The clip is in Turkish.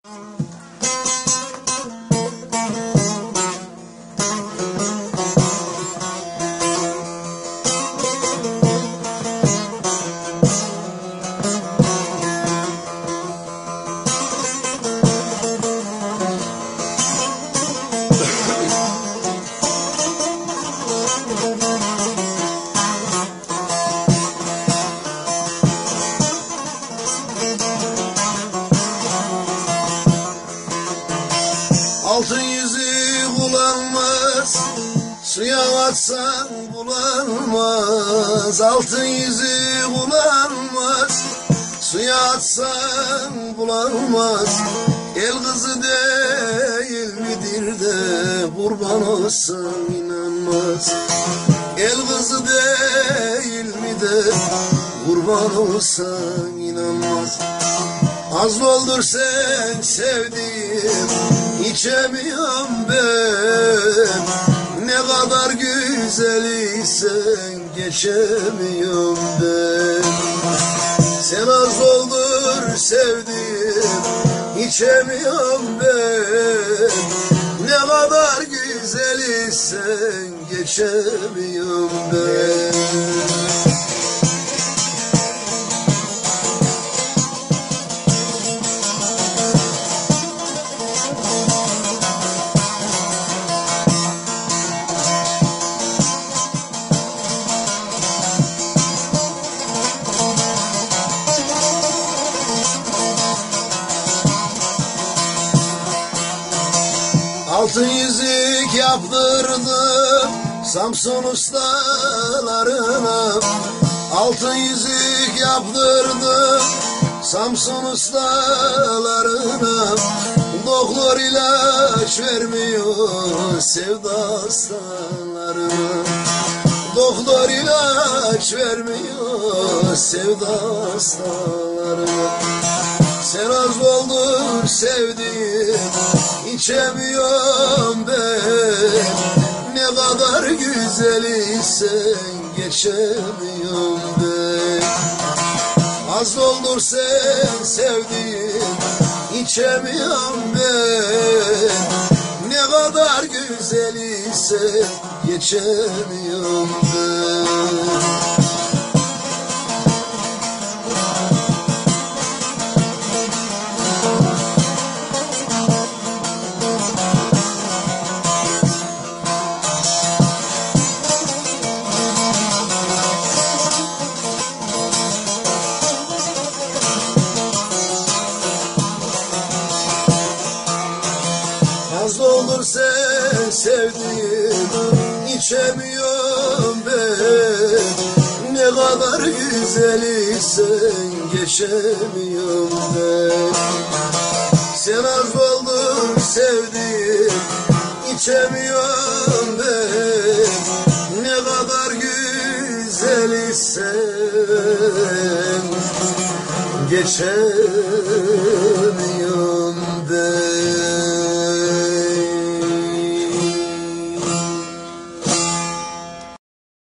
Altın yüzü bulanmaz, suya atsan bulanmaz. Altın yüzü bulanmaz, suya atsan bulanmaz. El kızı değil midir de kurban olsan inanmaz. El kızı değil mi de kurban olsan inanmaz. Az oldur sen sevdiğim, içemiyorum ben. Ne kadar güzelsen geçemiyorum ben. Sen az oldur sevdiğim, içemiyorum ben. Ne kadar güzelsen geçemiyorum ben. Altın yüzük yaptırdım Samsun ustalarına. Altın yüzük yaptırdım Samsun ustalarına. Doktor ilaç vermiyor sevda hastalarına. Doktor ilaç vermiyor sevda hastalarına. Sen az oldur sevdiğim, içemiyorum ben. Ne kadar güzelsen geçemiyorum ben. Az oldur sen sevdiğim, içemiyorum ben. Ne kadar güzelsen geçemiyorum ben. Az olur sen sevdiğim, içemiyorum ben. Ne kadar güzelsen geçemiyorum ben. Sen az olur sevdiğim, içemiyorum ben. Ne kadar güzelsen geçemiyorum.